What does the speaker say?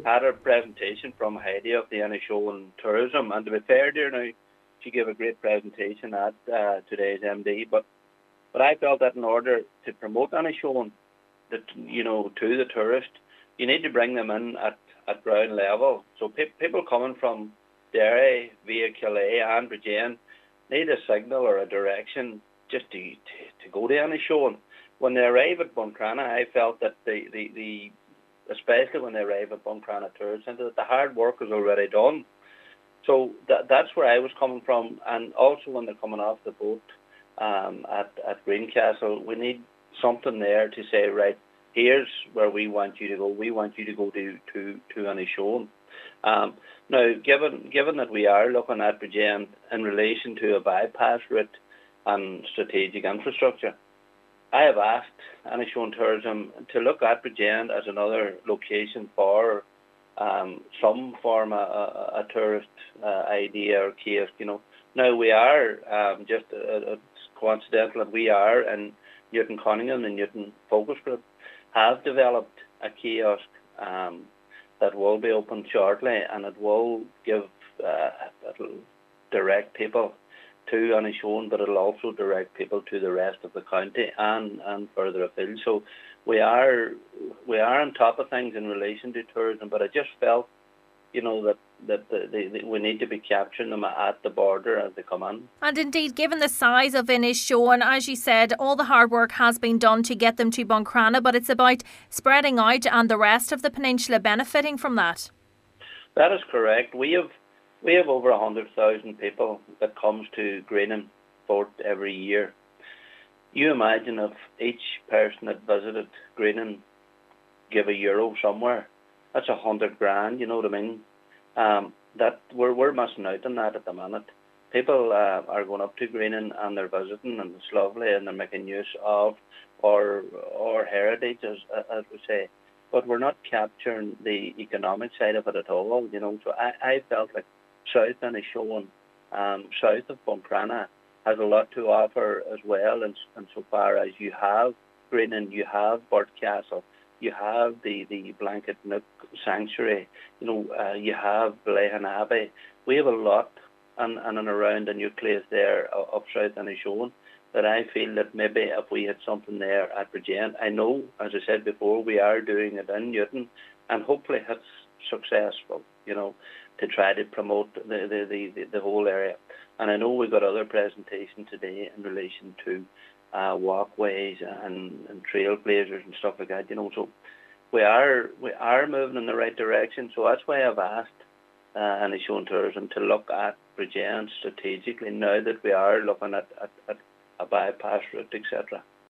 had a presentation from Heidi of the Inishowen Tourism, and to be fair to her now, she gave a great presentation at today's MD. But I felt that in order to promote Inishowen, that to the tourist, you need to bring them in at ground level. So people coming from Derry via Calais and Bridgend need a signal or a direction just to go to Inishowen. When they arrive at Buncrana, I felt that the especially when they arrive at Buncrana Tourist Centre, that the hard work is already done. So that's where I was coming from. And also when they're coming off the boat at Greencastle, we need something there to say, right, here's where we want you to go. We want you to go to Inishowen. Now, given that we are looking at Bridgend in relation to a bypass route and strategic infrastructure, I have asked Inishowen Tourism to look at Bridgend as another location for some form of a tourist idea or kiosk. Now we are it's coincidental that we are in Newton Cunningham and Newton Focus Group have developed a kiosk that will be open shortly, and it will give it'll direct people to Inishowen, but it'll also direct people to the rest of the county and further afield. So we are on top of things in relation to tourism, but I just felt, that we need to be capturing them at the border as they come in. And indeed, given the size of Inishowen, as you said, all the hard work has been done to get them to Buncrana, but it's about spreading out and the rest of the peninsula benefiting from that. That is correct. We have over 100,000 people that comes to Greenham Fort every year. You imagine if each person that visited Greenham give €1 somewhere, that's 100 grand. You know what I mean? That we're missing out on that at the minute. People are going up to Greenham and they're visiting, and it's lovely, and they're making use of our heritage, as we say. But we're not capturing the economic side of it at all. So I felt like South Inishowen, south of Buncrana, has a lot to offer as well, and so far as you have Greenham, you have Castle, you have the Blanket Nook Sanctuary, you have Blahan Abbey. We have a lot and around the nucleus there of South Inishowen that I feel that maybe if we had something there at Bridgend, I know, as I said before, we are doing it in Newton, and hopefully it's successful, to try to promote the whole area. And I know we've got other presentations today in relation to walkways and trailblazers and stuff like that, so we are moving in the right direction. So that's why I've asked Inishowen Tourism to look at Bridgend strategically now that we are looking at a bypass route, etc.